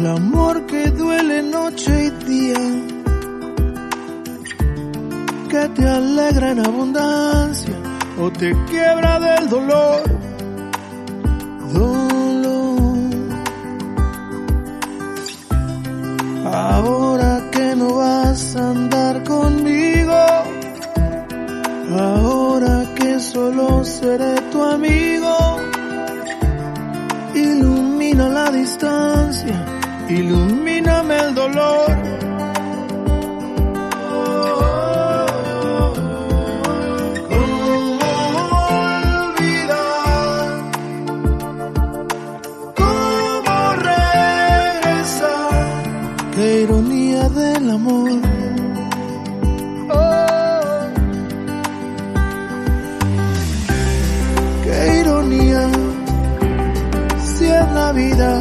el amor que duele noche y día, que te alegra en abundancia o te quiebra del dolor. Ahora que no vas a andar conmigo, ahora que solo seré tu amigo, ilumina la distancia, ilumíname el dolor. Qué ironía del amor. Oh, qué ironía, si es la vida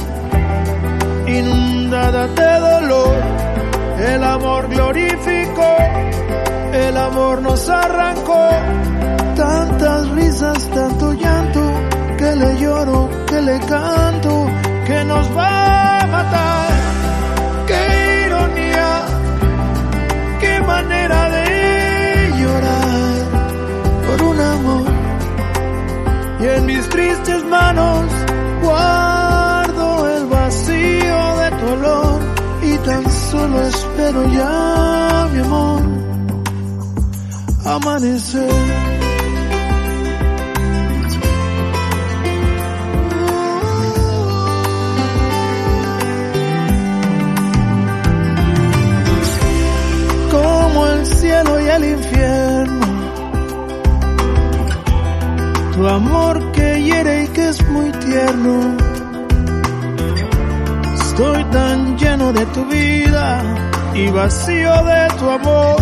inundada de dolor. El amor glorificó, el amor nos arrancó. Tantas risas, tanto llanto, que le lloro, que le canto, que nos va a matar. Qué ironía, qué manera de llorar por un amor. Y en mis tristes manos guardo el vacío de tu olor. Y tan solo espero ya, mi amor, amanecer. El cielo y el infierno, tu amor que hiere y que es muy tierno. Estoy tan lleno de tu vida y vacío de tu amor.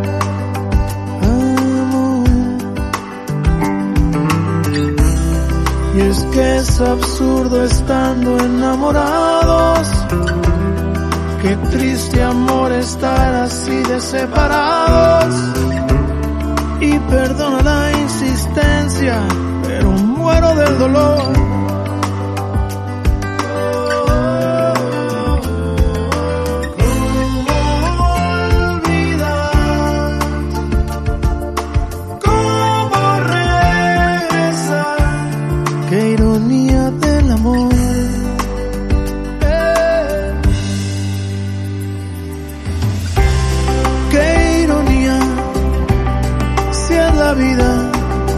Y es que es absurdo estando enamorados. Qué triste amor estar así de separados. Y perdona la insistencia, pero muero del dolor. Vida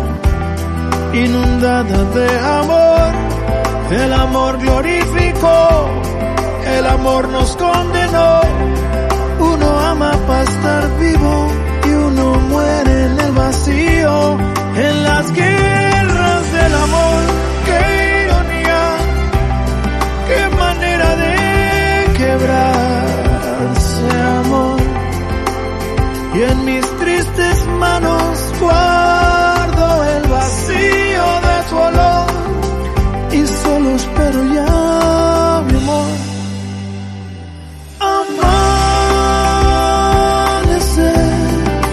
inundada de amor, el amor glorificó, el amor nos condenó. Uno ama para estar vivo y uno muere en el vacío, en las guerras del amor. Qué ironía, qué manera de quebrarse, amor. Y en mis tristes manos guardo el vacío de tu olor. Y solo espero ya, mi amor, amanecer.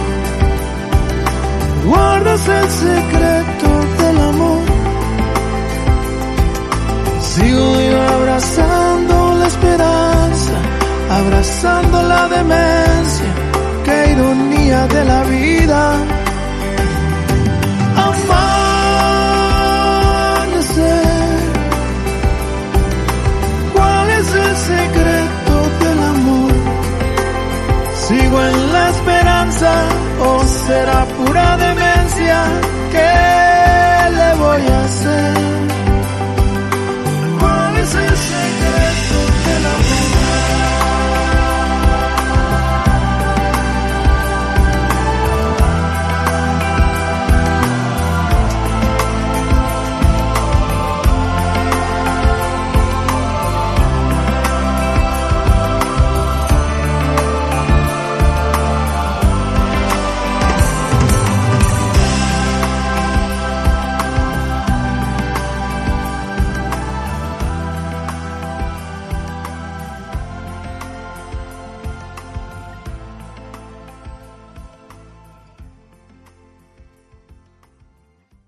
Guardas el secreto del amor. Sigo yo abrazando la esperanza, abrazando la demencia. Qué ironía de la vida. Amanecer. ¿Cuál es el secreto del amor? ¿Sigo en la esperanza o será pura demencia? ¿Qué